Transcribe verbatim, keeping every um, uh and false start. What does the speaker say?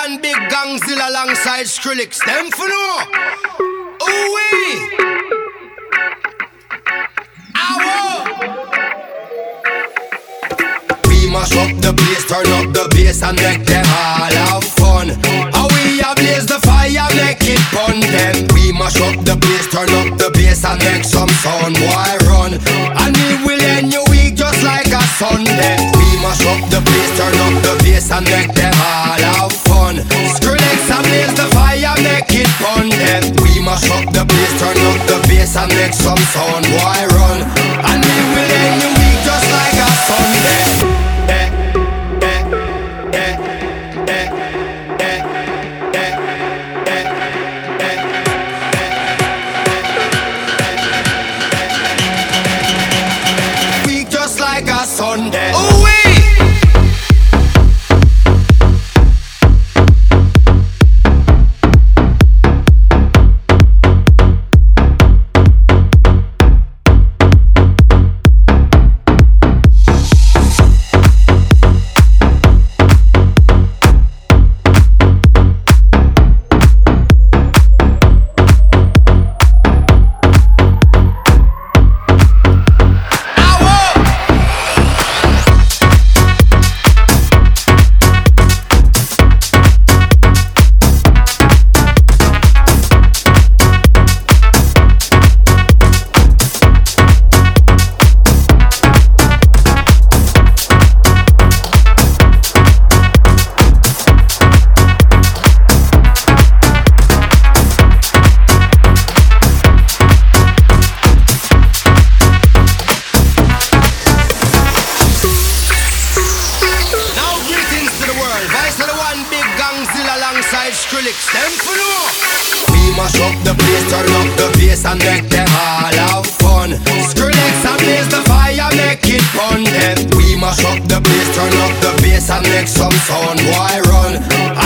one big gangzilla alongside Skrillex. Them for no. Ooh wee. We mash up the place, turn up the bass and make them all have fun. How we ablaze the fire, make it fun. Then we mash up the place, turn up the bass and make some sound. Why run? And we will end your week just like a Sunday. We mash up the place, turn up the bass and make them all have fun. Skrillex ablaze the fire, make it fun. Then we mash up the place, turn up the bass and make some sound. Why run? And we will end your week just like a Sunday. Sunday. Ooh wee. Skrillex, them for no. We mash up the place, turn up the bass and make them all have fun. Skrillex ablaze the fire, make it fun. Then we mash up the place, turn up the bass and make some sound. Why run?